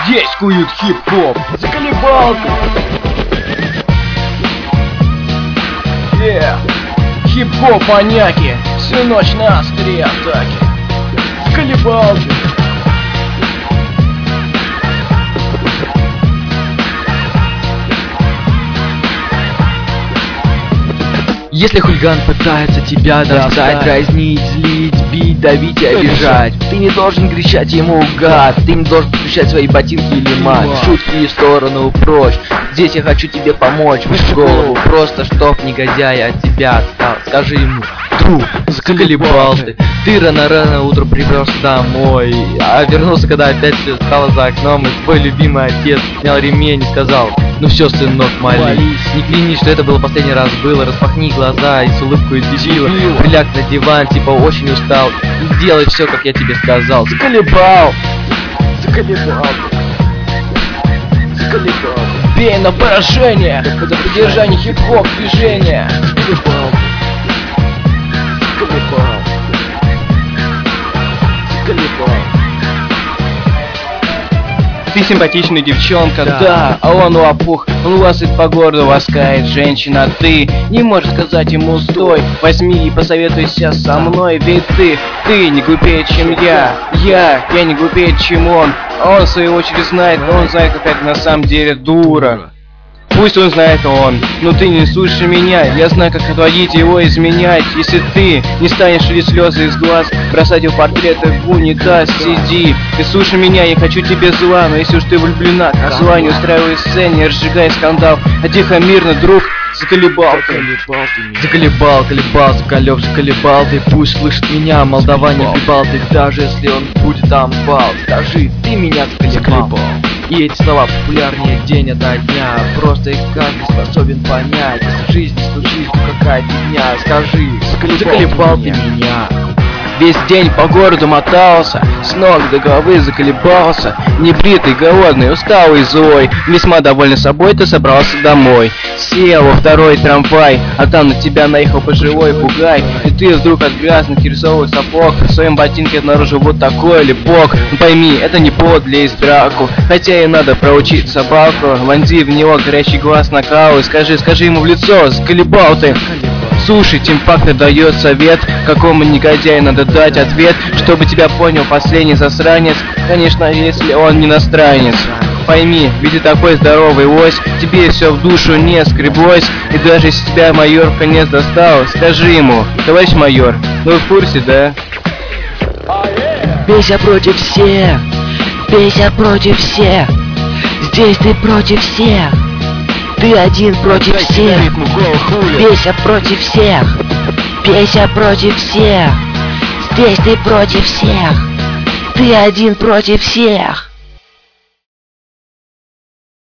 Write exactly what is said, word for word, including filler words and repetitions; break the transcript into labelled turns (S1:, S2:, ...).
S1: Здесь куют хип-хоп. Заколебал ты. Yeah. Хип-хоп маньяки. Всю ночь на острие атаки. Заколебал ты.
S2: Если хулиган пытается тебя достать, дразнить, злить, бить, давить и обижать, ты не должен кричать ему гад, ты не должен включать свои ботинки или мать. Шутки в сторону прочь, здесь я хочу тебе помочь. В голову просто, чтоб негодяй от тебя отстал. Скажи ему: труп, заколебал ты. Ты рано-рано утром привез домой, а вернулся, когда опять все стало за окном, и твой любимый отец снял ремень и сказал: ну все, сынок, молись. Не кляни, что это было последний раз было. Распахни глаза и с улыбкой дебила приляг на диван, типа очень устал, и делай все, как я тебе сказал.
S1: Заколебал. Заколебал. Заколебал. Бей на поражение. За поддержание хип-хоп движения. Заколебал. Заколебал. Заколебал. Ты симпатичная девчонка, да, да, а он лопух, он лазает по городу, ласкает женщина, ты не можешь сказать ему стой, возьми и посоветуйся со мной, ведь ты, ты не глупее, чем я, я, я не глупее, чем он, а он в свою очередь знает, но он знает, какая ты на самом деле дура. Пусть он знает он, но ты не слушай меня, я знаю, как отводить его, изменять. Если ты не станешь лить слезы из глаз, бросать его портреты в унитаз, сиди. Ты слушай меня, я хочу тебе зла, но если уж ты влюблена, козла, не устраивай сцены, не разжигай скандал, а тихо, мирно, друг, заколебал ты.
S2: Заколебал, колебал, заколеб, заколебал ты. Пусть слышит меня, молдаване прибал ты. Даже если он будет там бал, скажи, ты меня заколебал. И эти слова популярнее день ото дня. Просто их каждый способен понять. Если в жизни случится какая фигня, скажи, заколебал ты меня.
S1: Весь день по городу мотался, с ног до головы заколебался, небритый, голодный, усталый, злой, весьма довольный собой ты собрался домой. Сел во второй трамвай, а там на тебя наехал пожилой бугай, и ты вдруг от грязных кирзовых сапог в своем ботинке обнаружил вот такой липок. Ну пойми, это не повод лезть в драку, хотя и надо проучить собаку. Вонзи в него горящий глаз накал и скажи, скажи ему в лицо: заколебал ты. Слушай, Тим Фактор дает совет, какому негодяю надо дать ответ, чтобы тебя понял последний засранец, конечно, если он не иностранец. Пойми, ведь ты такой здоровый лось, тебе все в душу не скреблось, и даже если тебя майор в конец достал, скажи ему: товарищ майор, ну вы в курсе, да?
S3: Бейся против всех, бейся против всех, здесь ты против всех. Ты один против всех, бейся против всех, бейся против всех, здесь ты против всех, ты один против всех.